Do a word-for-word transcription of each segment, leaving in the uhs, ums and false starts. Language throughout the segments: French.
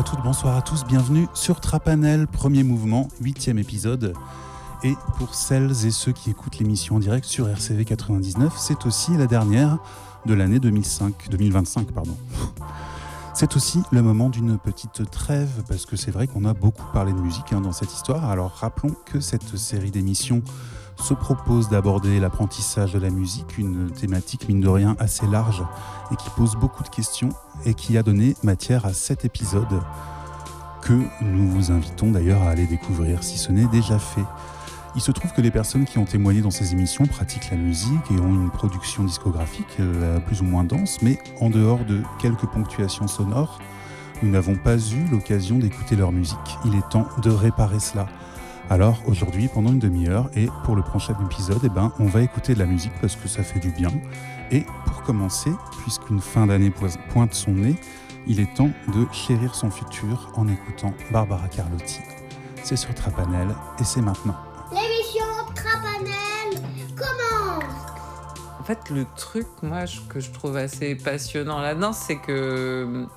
toutes, bonsoir à tous, bienvenue sur Trapanel, premier mouvement, huitième épisode. Et pour celles et ceux qui écoutent l'émission en direct sur R C V quatre-vingt-dix-neuf, c'est aussi la dernière de l'année deux mille cinq, deux mille vingt-cinq. Pardon. C'est aussi le moment d'une petite trêve, parce que c'est vrai qu'on a beaucoup parlé de musique hein, dans cette histoire. Alors rappelons que cette série d'émissions se propose d'aborder l'apprentissage de la musique, une thématique mine de rien assez large et qui pose beaucoup de questions et qui a donné matière à cet épisode que nous vous invitons d'ailleurs à aller découvrir si ce n'est déjà fait. Il se trouve que les personnes qui ont témoigné dans ces émissions pratiquent la musique et ont une production discographique euh, plus ou moins dense, mais en dehors de quelques ponctuations sonores, nous n'avons pas eu l'occasion d'écouter leur musique. Il est temps de réparer cela. Alors aujourd'hui, pendant une demi-heure, et pour le prochain épisode, eh ben, on va écouter de la musique parce que ça fait du bien. Et pour commencer, puisqu'une fin d'année pointe son nez, il est temps de chérir son futur en écoutant Barbara Carlotti. C'est sur Trapanel et c'est maintenant. L'émission Trapanel commence. En fait, le truc, moi, que je trouve assez passionnant là-dedans, c'est que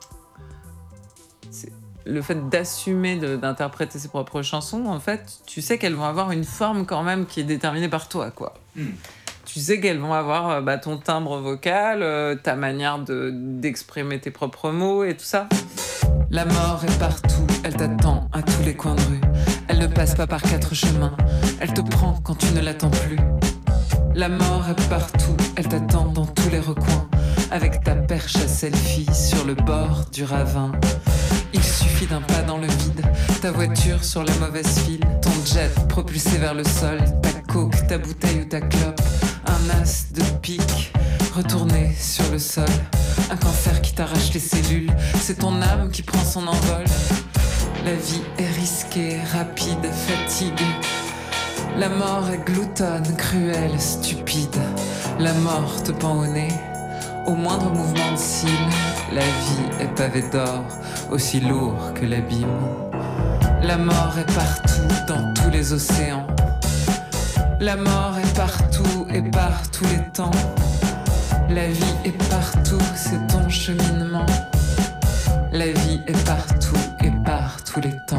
c'est le fait d'assumer de, d'interpréter ses propres chansons. En fait, tu sais qu'elles vont avoir une forme quand même qui est déterminée par toi, quoi. Mm. Tu sais qu'elles vont avoir bah, ton timbre vocal, euh, ta manière de, d'exprimer tes propres mots et tout ça. La mort est partout, elle t'attend à tous les coins de rue. Elle ne passe pas par quatre chemins, elle te prend quand tu ne l'attends plus. La mort est partout, elle t'attend dans tous les recoins, avec ta perche à selfie sur le bord du ravin. Il suffit d'un pas dans le vide, ta voiture sur la mauvaise file, ton jet propulsé vers le sol, ta coke, ta bouteille ou ta clope, un as de pique retourné sur le sol, un cancer qui t'arrache les cellules, c'est ton âme qui prend son envol. La vie est risquée, rapide, fatiguée. La mort est gloutonne, cruelle, stupide. La mort te pend au nez, au moindre mouvement de cils. La vie est pavée d'or, aussi lourd que l'abîme. La mort est partout, dans tous les océans. La mort est partout et par tous les temps. La vie est partout, c'est ton cheminement. La vie est partout et par tous les temps.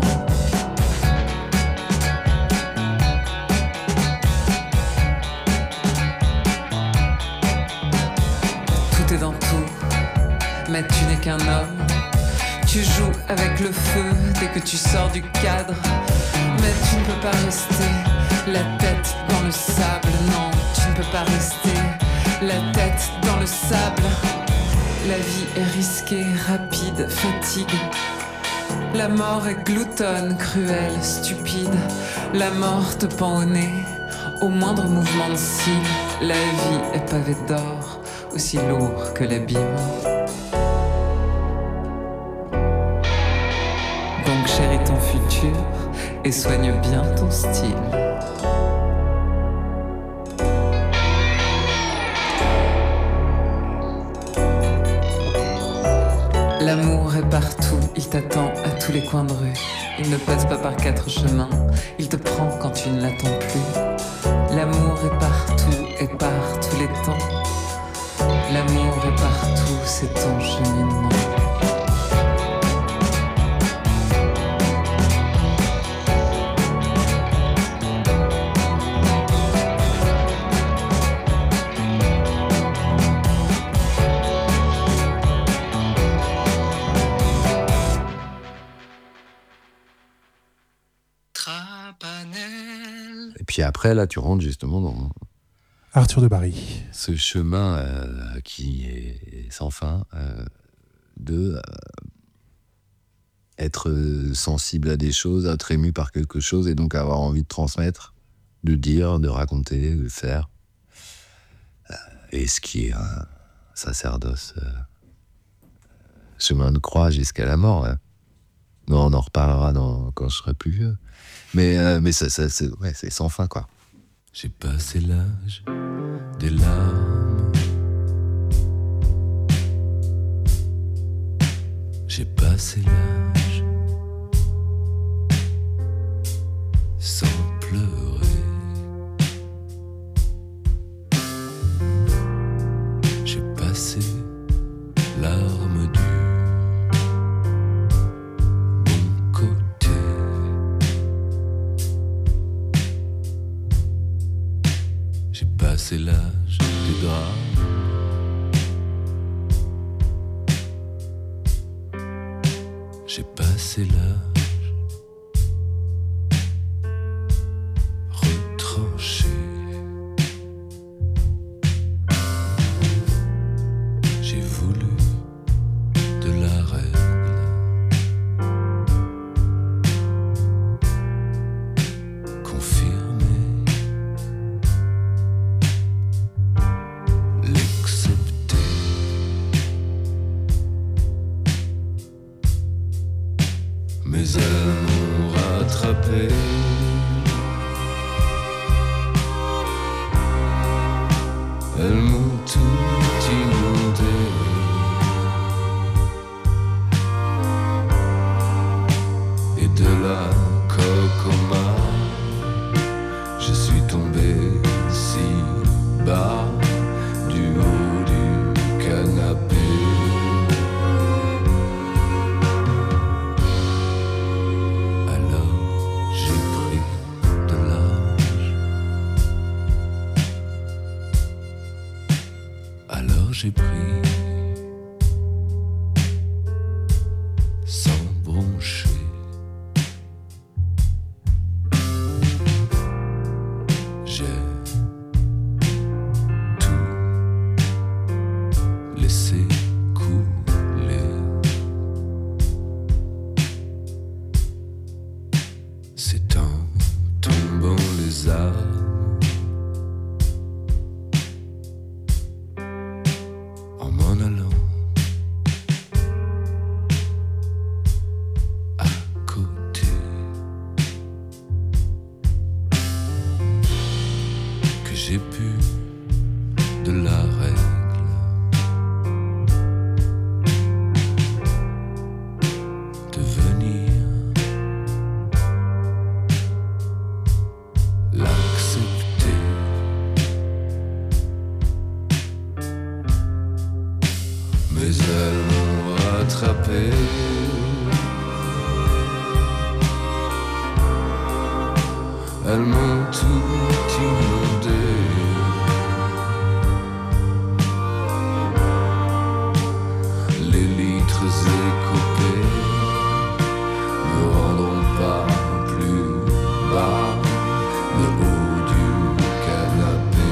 Tout est dans tout, mais tu n'es qu'un homme. Tu joues avec le feu dès que tu sors du cadre. Mais tu ne peux pas rester la tête dans le sable. Non, tu ne peux pas rester la tête dans le sable. La vie est risquée, rapide, fatigue. La mort est gloutonne, cruelle, stupide. La mort te pend au nez, au moindre mouvement de cils. La vie est pavée d'or, aussi lourd que l'abîme. Donc chéris ton futur et soigne bien ton style. L'amour est partout, il t'attend à tous les coins de rue. Il ne passe pas par quatre chemins, il te prend quand tu ne l'attends plus. L'amour est partout et par tous les temps. L'amour est partout, c'est ton cheminement. Puis après, là, tu rentres justement dans Arthur de Barry. Ce chemin euh, qui est sans fin euh, de euh, être sensible à des choses, être ému par quelque chose et donc avoir envie de transmettre, de dire, de raconter, de faire. Euh, et ce qui est un sacerdoce, euh, chemin de croix jusqu'à la mort. Hein. Non, on en reparlera dans, quand je serai plus vieux. Mais, euh, mais ça, ça, c'est, ouais, c'est sans fin, quoi. J'ai passé l'âge des larmes. J'ai passé l'âge sans pleurer. J'ai passé l'arme dure. J'ai passé l'âge des draps. J'ai passé l'âge retranché. J'ai voulu de la règle, confirmer, l'accepter. Mais elles m'ont rattrapé. Elles m'ont tout inondé. Et de la coque au mât, je suis tombé si bas du haut du canapé. J'ai pris sans broncher. J'ai tout laissé couler. C'est en tombant les arbres j'ai pu de la règle devenir l'accepter. Mais elles m'ont rattrapé. Elles m'ont tout inondé. Les litres écopés ne rendront pas plus bas le haut du canapé.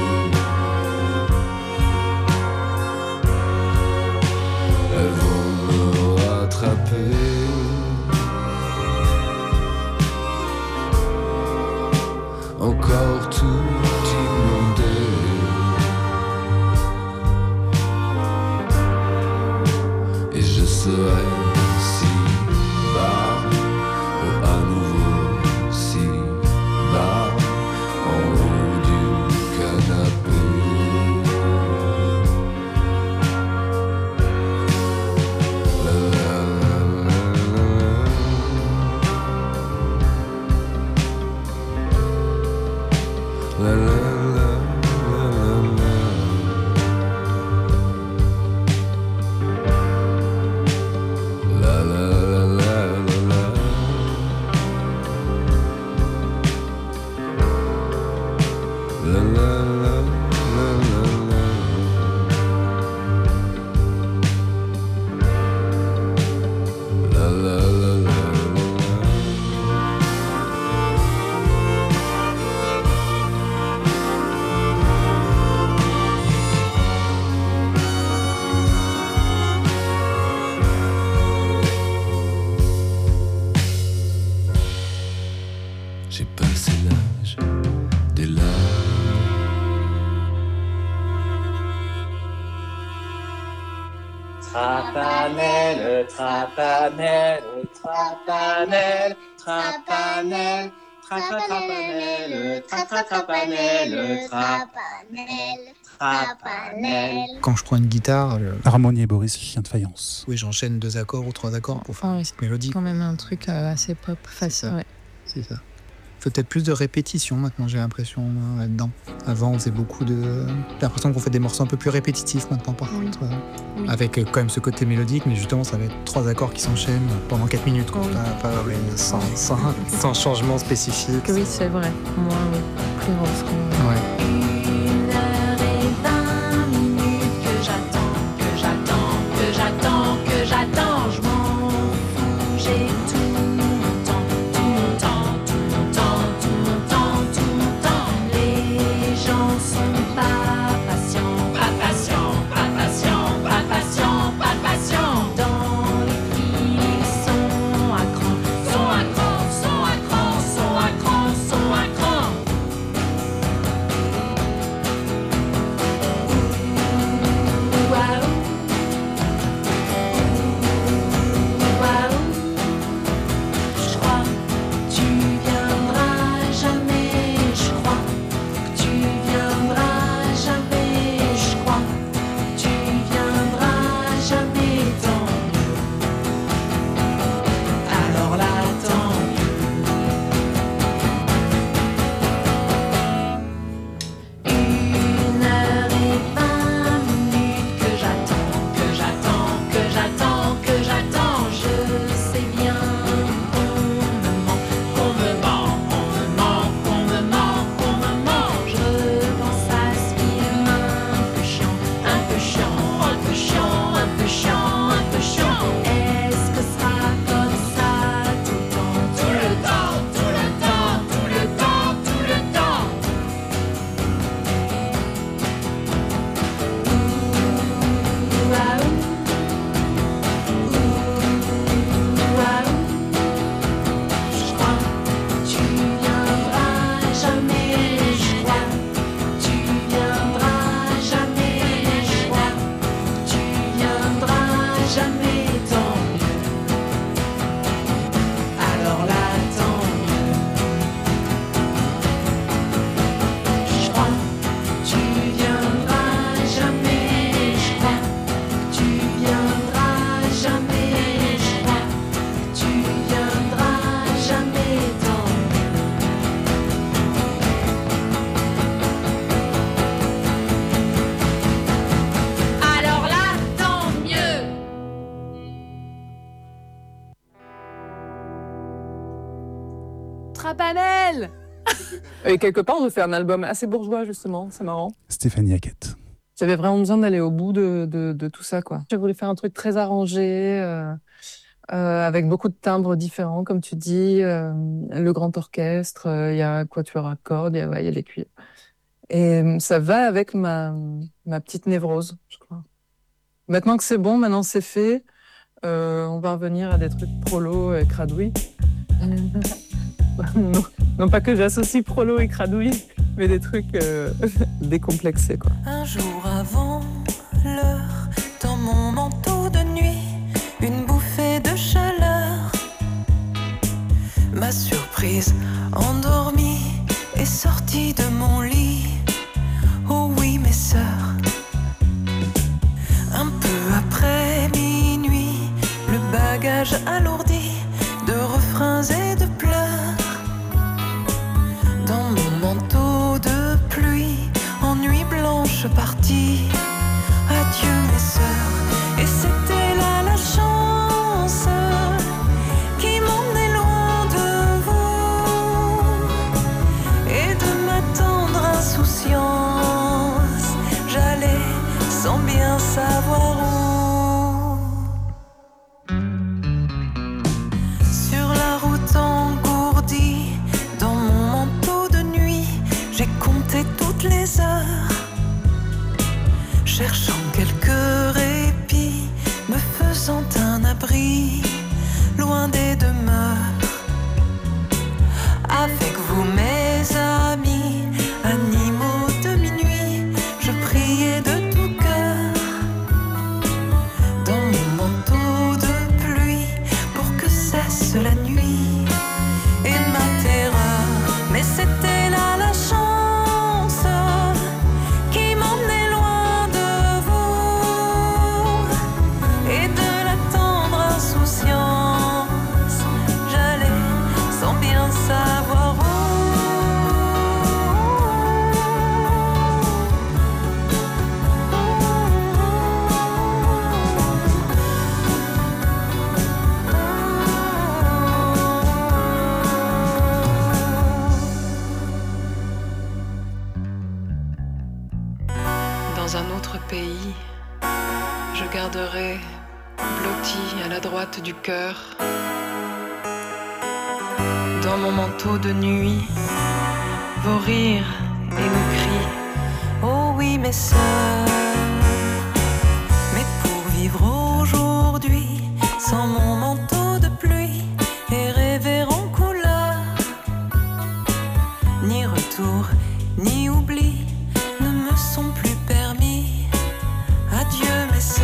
Elles vont me rattraper. Encore tout inondé. Et je serai si bas, oh, à nouveau si bas, en haut du canapé. La, la, la, la, la. La la la la la la. La la la la la la. La la la la la la. La la la la la. J'ai passé l'âge des larmes. Trapanel, trapanel, trapanel, trapanel, trapanel, trapanel, trapanel, trapanel. Quand je prends une guitare, le... Harmonie et Boris, chien de faïence. oui, j'enchaîne deux accords ou trois accords pour faire Ah oui, une petite mélodie. quand même un truc euh, assez pop. C'est ça. Ouais. C'est ça. Faut peut-être plus de répétition maintenant, j'ai l'impression, euh, là-dedans. Avant, on faisait beaucoup de... J'ai l'impression qu'on fait des morceaux un peu plus répétitifs maintenant, par Oui. contre. euh, Oui. Avec euh, quand même ce côté mélodique, mais justement, ça va être trois accords qui s'enchaînent pendant quatre minutes, quoi. Oui. Pas, pas- oui, sans, sans, sans changement spécifique. Oui, c'est vrai. Moi, oui. Plus refrain. Ouais. Et quelque part, on fait un album assez bourgeois, justement, c'est marrant. Stéphanie Hackett. J'avais vraiment besoin d'aller au bout de, de, de tout ça, quoi. J'ai voulu faire un truc très arrangé, euh, euh, avec beaucoup de timbres différents, comme tu dis. Euh, le grand orchestre, il euh, y a un quatuor à cordes, il y a, ouais, y a les cuivres. Et ça va avec ma, ma petite névrose, je crois. Maintenant que c'est bon, maintenant c'est fait, euh, on va revenir à des trucs prolo et cradouilles. non, non pas que j'associe prolo et cradouilles, mais des trucs euh, décomplexés, quoi. Un jour avant l'heure, dans mon manteau de nuit, une bouffée de chaleur m'a surprise, endormie et sortie de mon lit. Oh oui, mes sœurs. Un peu après minuit, le bagage alourdi de refrains et de pleurs. Dans mon manteau de pluie, en nuit blanche partie. Adieu mes sœurs. Et c'était là la chance qui m'emmenait loin de vous et de ma tendre insouciance. J'allais sans bien savoir où. Sur la route engourdie, dans mon manteau de nuit, j'ai compté toutes les heures, cherchant quelques répits, me faisant un abri, loin des demeures. Avec vous mes amis, animaux de minuit, je priais de tout cœur. Dans mon manteau de pluie, pour que cesse la nuit et ma terreur. Mais c'était là la chance qui m'emmenait loin de vous et de la tendre insouciance. J'allais sans bien savoir où. Dans un autre pays, je garderai blotti à la droite du cœur, dans mon manteau de nuit, vos rires et nos cris. Oh oui, mes sœurs. Mais pour vivre aujourd'hui, sans mon manteau de pluie et rêver en couleur, ni retour, ni oubli ne me sont plus permis. Adieu mes sœurs.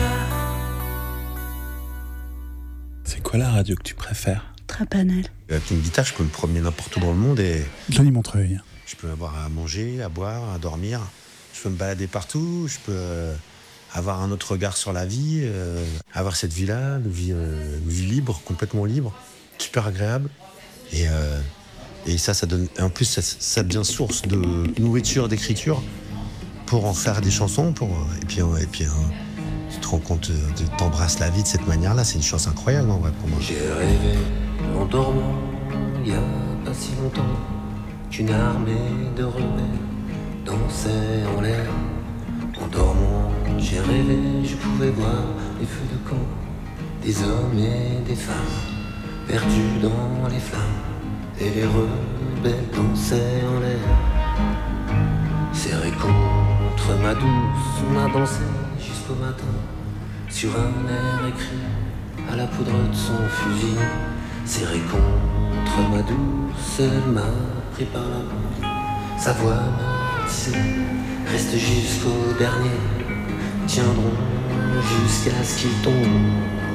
C'est quoi la radio que tu préfères? Trapanel. Avec une guitare, je peux me promener n'importe où dans le monde et Johnny Montreuil. je peux avoir à manger, à boire, à dormir. Je peux me balader partout, je peux euh, avoir un autre regard sur la vie, euh, avoir cette vie-là, une vie, euh, une vie libre, complètement libre, super agréable. Et, euh, et ça, ça donne. En plus, ça, ça devient source de nourriture, d'écriture pour en faire des chansons. Pour, et puis, et puis hein, tu te rends compte, tu t'embrasses la vie de cette manière-là. C'est une chance incroyable, en vrai, pour moi. J'ai rêvé en dormant, il y a pas si longtemps, qu'une armée de rebelles dansait en l'air. En dormant, j'ai rêvé, je pouvais voir les feux de camp, des hommes et des femmes perdus dans les flammes, et les rebelles dansaient en l'air. Serré contre ma douce, on a dansé jusqu'au matin, sur un air écrit à la poudre de son fusil. Serré contre ma douce, elle m'a pris par la main. Sa voix me disait, reste jusqu'au dernier, tiendront jusqu'à ce qu'il tombe.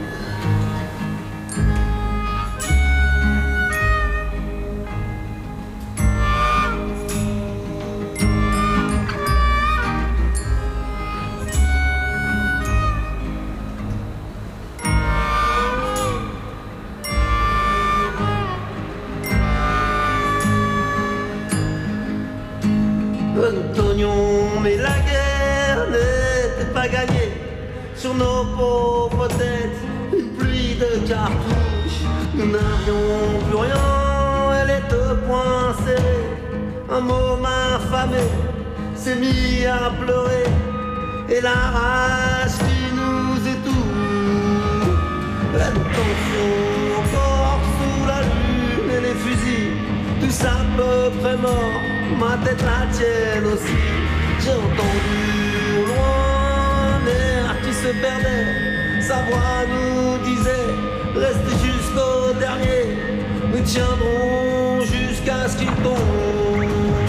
Antonion, mais la guerre n'était pas gagnée. Sur nos pauvres têtes, une pluie de cartouches. Nous n'avions plus rien, elle est au point serré. un môme affamé s'est mis à pleurer, et la rage qui nous étouffe. La tension encore sous la lune et les fusils, tout ça à peu près mort, ma tête la tienne aussi. J'ai entendu au loin un air qui se perdait, sa voix nous disait restez jusqu'au dernier, nous tiendrons jusqu'à ce qu'il tombe.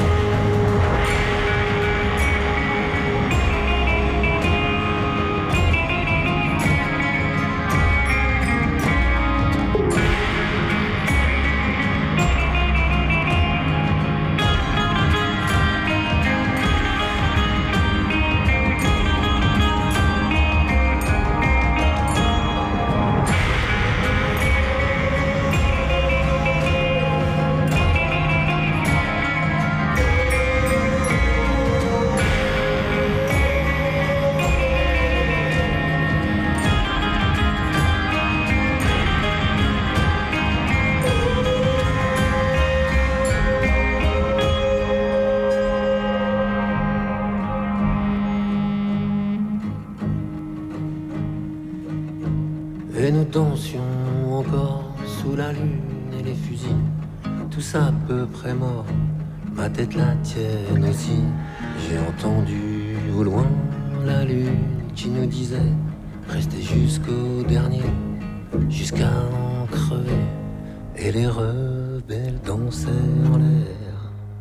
Et nous dansions encore sous la lune et les fusils, tous à peu près morts, ma tête la tienne aussi. J'ai entendu au loin la lune qui nous disait restez jusqu'au dernier, jusqu'à en crever. Et les rebelles dansaient en l'air.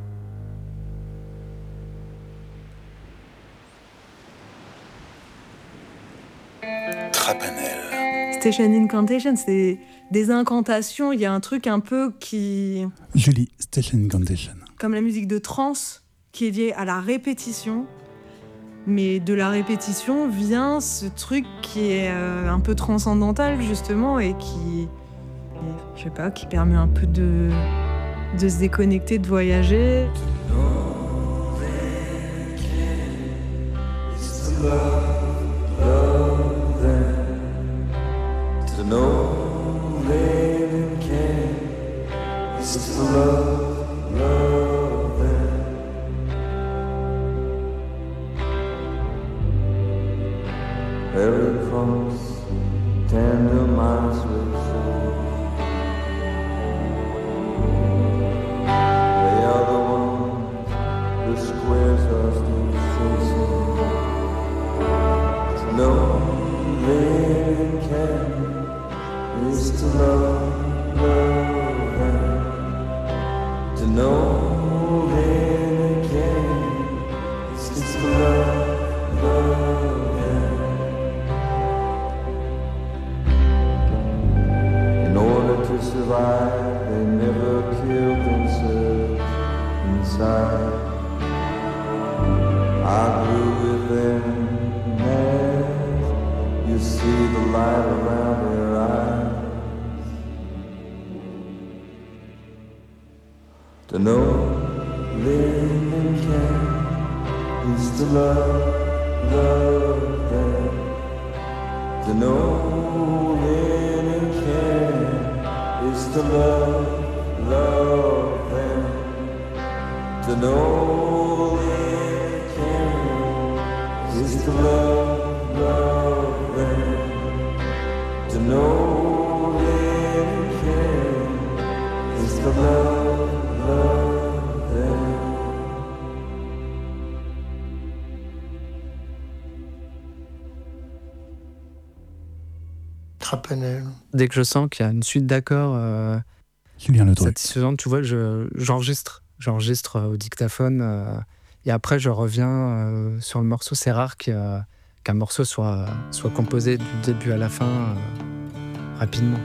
Trapanel. Station Incantation, c'est des incantations. Il y a un truc un peu qui... Julie, Station Incantation. Comme la musique de trance, qui est liée à la répétition. Mais de la répétition vient ce truc qui est euh, un peu transcendantal, justement, et qui... Je sais pas, qui permet un peu de, de se déconnecter, de voyager. To know they can is to love, love them. Very close, tender minds will show. They are the ones the squares are still facing. To know they can is to love, love them. To know they can is to love, love them. In order to survive, they never killed themselves inside. I grew with them as you see the light around their eyes. To know living can is to love, love them. To know living can is to love, love them. To know living can is to love, love them. To know living can is to love, love them. Trapanel. Dès que je sens qu'il y a une suite d'accords euh, satisfaisante, tu vois, je, j'enregistre. J'enregistre euh, au dictaphone euh, et après je reviens euh, sur le morceau. C'est rare qu'il, euh, qu'un morceau soit, soit composé du début à la fin euh, rapidement.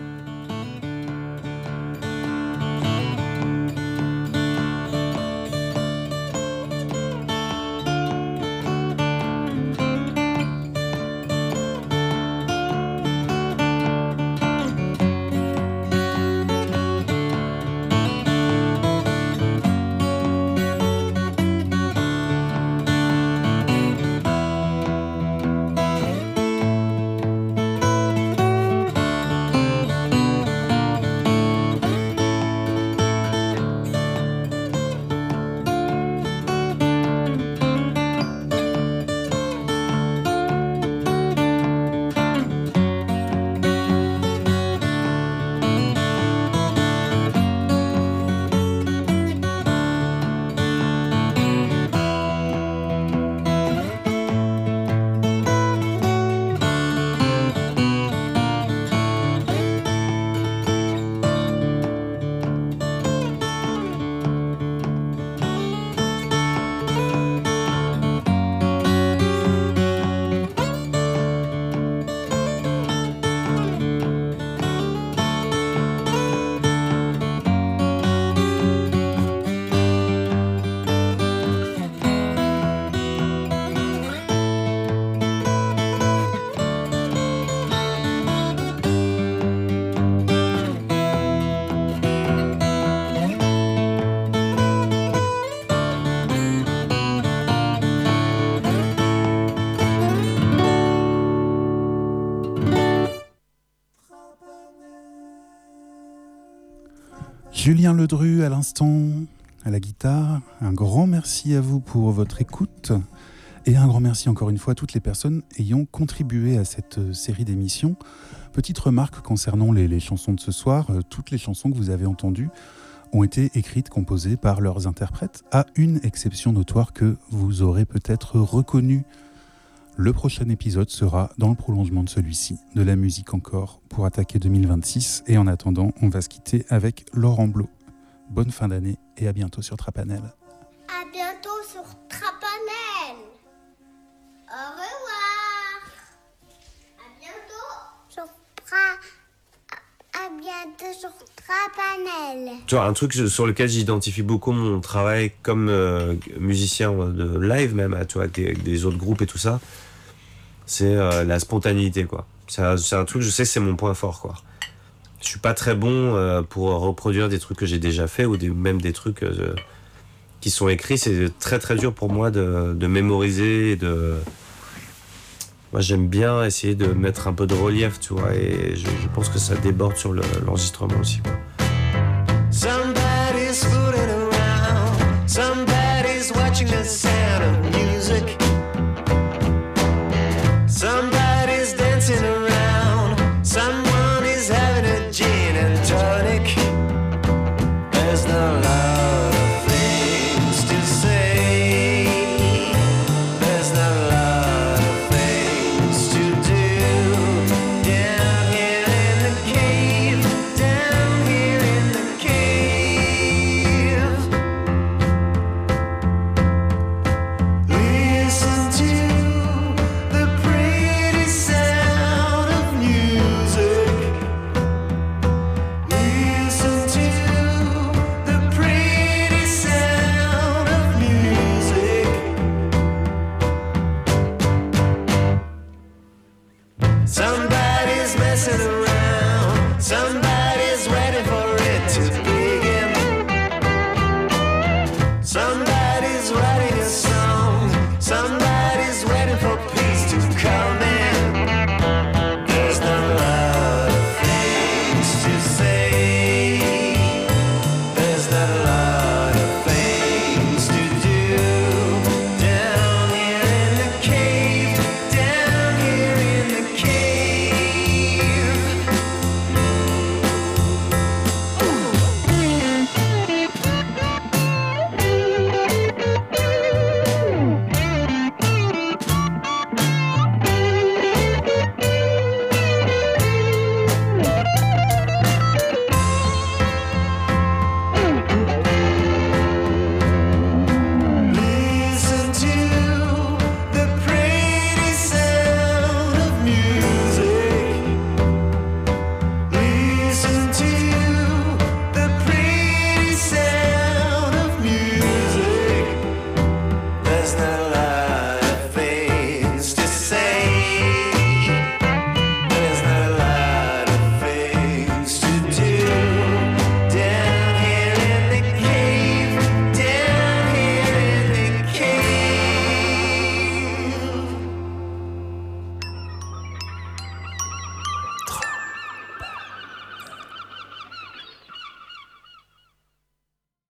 Julien Ledru à l'instant, à la guitare. Un grand merci à vous pour votre écoute. Et un grand merci encore une fois à toutes les personnes ayant contribué à cette série d'émissions. Petite remarque concernant les, les chansons de ce soir. Euh, toutes les chansons que vous avez entendues ont été écrites, composées par leurs interprètes, à une exception notoire que vous aurez peut-être reconnue. Le prochain épisode sera dans le prolongement de celui-ci, de la musique encore, pour attaquer deux mille vingt-six. Et en attendant, on va se quitter avec Laurent Blot. Bonne fin d'année et à bientôt sur Trapanel. À bientôt sur Trapanel. Au revoir. À bientôt sur Tra... À bientôt sur Trapanel. Tu vois, un truc sur lequel j'identifie beaucoup mon travail comme euh, musicien de live même, tu vois, avec des, avec des autres groupes et tout ça, c'est euh, la spontanéité, quoi. C'est un, c'est un truc, je sais, c'est mon point fort, quoi. Je suis pas très bon euh, pour reproduire des trucs que j'ai déjà fait ou des, même des trucs euh, qui sont écrits. C'est très très dur pour moi de, de mémoriser et de... Moi, j'aime bien essayer de mettre un peu de relief, tu vois, et je, je pense que ça déborde sur le, l'enregistrement aussi, quoi. Somebody's fooling around. Somebody's watching the sound of music.